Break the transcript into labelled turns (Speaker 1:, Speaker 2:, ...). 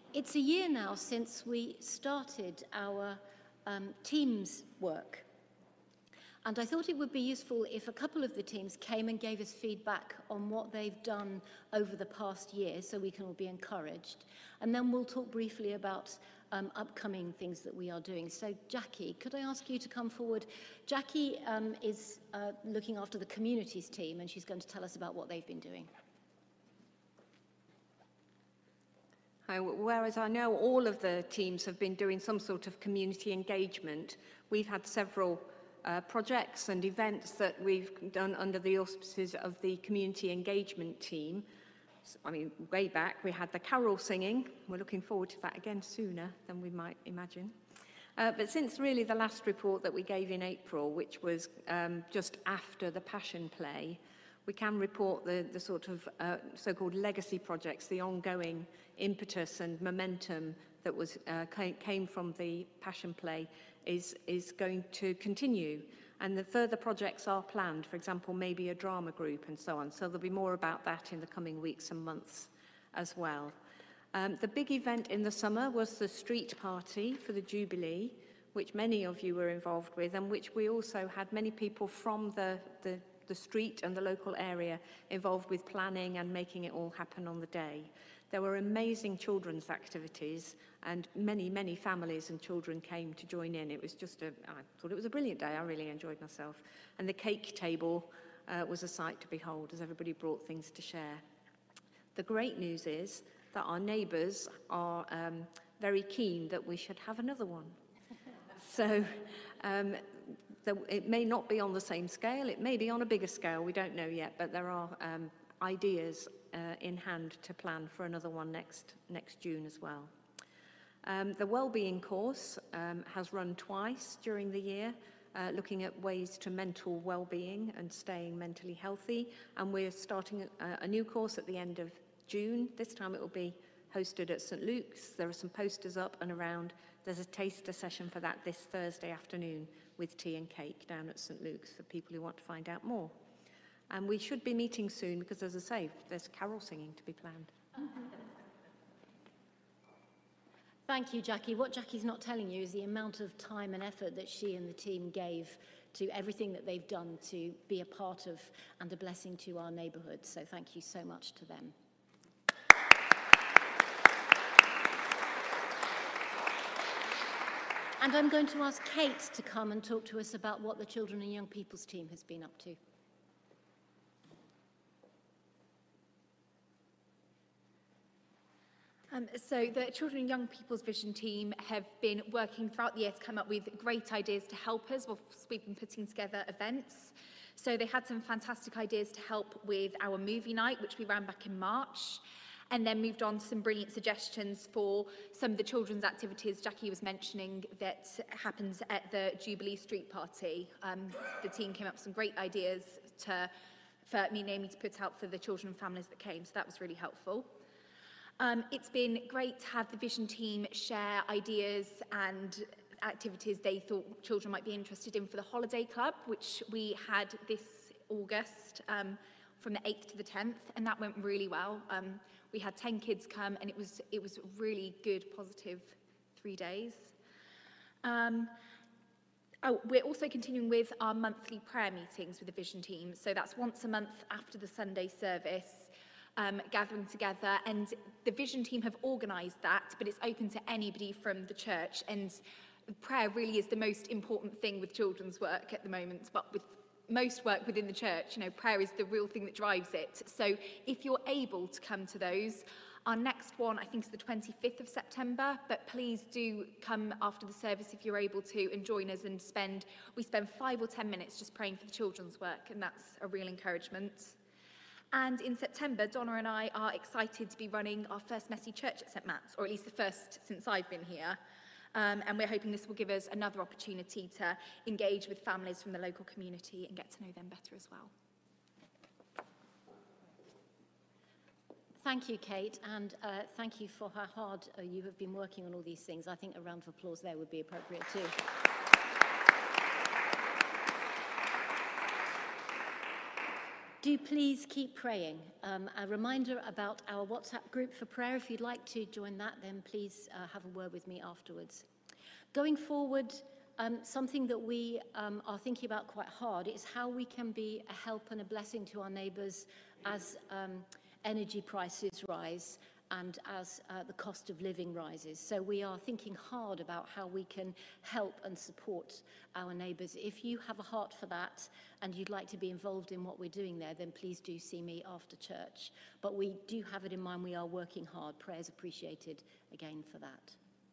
Speaker 1: It's a year now since we started our teams work. And I thought it would be useful if a couple of the teams came and gave us feedback on what they've done over the past year, so we can all be encouraged. And then we'll talk briefly about upcoming things that we are doing. So Jackie, could I ask you to come forward? Jackie is looking after the communities team, and she's going to tell us about what they've been doing.
Speaker 2: Whereas I know all of the teams have been doing some sort of community engagement, we've had several projects and events that we've done under the auspices of the community engagement team. I mean, way back we had the carol singing. We're looking forward to that again sooner than we might imagine. But since really the last report that we gave in April, which was just after the Passion Play, we can report the sort of so-called legacy projects, the ongoing impetus and momentum that was came from the Passion Play is going to continue. And the further projects are planned, for example, maybe a drama group and so on. So there'll be more about that in the coming weeks and months as well. The big event in the summer was the street party for the Jubilee, which many of you were involved with, and which we also had many people from the street and the local area involved with planning and making it all happen on the day. There were amazing children's activities, and many families and children came to join in. It was just I thought it was a brilliant day. I really enjoyed myself. And the cake table was a sight to behold as everybody brought things to share. The great news is that our neighbours are very keen that we should have another one. So it may not be on the same scale, it may be on a bigger scale, we don't know yet, but there are ideas in hand to plan for another one next June as well. The Wellbeing course has run twice during the year, looking at ways to mental well-being and staying mentally healthy, and we're starting a new course at the end of June. This time it will be hosted at St Luke's. There are some posters up and around. There's a taster session for that this Thursday afternoon with tea and cake down at St Luke's for people who want to find out more. And we should be meeting soon because, as I say, there's carol singing to be planned.
Speaker 1: Thank you, Jackie. What Jackie's not telling you is the amount of time and effort that she and the team gave to everything that they've done to be a part of and a blessing to our neighbourhood. So thank you so much to them. And I'm going to ask Kate to come and talk to us about what the Children and Young People's team has been up to.
Speaker 3: So the Children and Young People's Vision team have been working throughout the year to come up with great ideas to help us whilst we've been putting together events. So they had some fantastic ideas to help with our movie night, which we ran back in March, and then moved on to some brilliant suggestions for some of the children's activities Jackie was mentioning that happens at the Jubilee Street Party. The team came up with some great ideas for me and Amy to put out for the children and families that came, so that was really helpful. It's been great to have the Vision team share ideas and activities they thought children might be interested in for the Holiday Club, which we had this August from the 8th to the 10th, and that went really well. We had 10 kids come, and it was really good, positive 3 days. We're also continuing with our monthly prayer meetings with the Vision team. So that's once a month after the Sunday service, gathering together. And the Vision team have organised that, but it's open to anybody from the church. And prayer really is the most important thing with children's work at the moment, but with most work within the church, prayer is the real thing that drives it. So if you're able to come to those, our next one, I think, is the 25th of September, but please do come after the service if you're able to and join us and we spend 5 or 10 minutes just praying for the children's work, and that's a real encouragement. And in September, Donna and I are excited to be running our first Messy Church at St Matt's, or at least the first since I've been here. And we're hoping this will give us another opportunity to engage with families from the local community and get to know them better as well.
Speaker 1: Thank you, Kate, and thank you for how hard you have been working on all these things. I think a round of applause there would be appropriate too. Do please keep praying. A reminder about our WhatsApp group for prayer. If you'd like to join that, then please have a word with me afterwards. Going forward, something that we are thinking about quite hard is how we can be a help and a blessing to our neighbours as energy prices rise and as the cost of living rises. So we are thinking hard about how we can help and support our neighbours. If you have a heart for that and you'd like to be involved in what we're doing there, then please do see me after church. But we do have it in mind, we are working hard. Prayers appreciated again for that.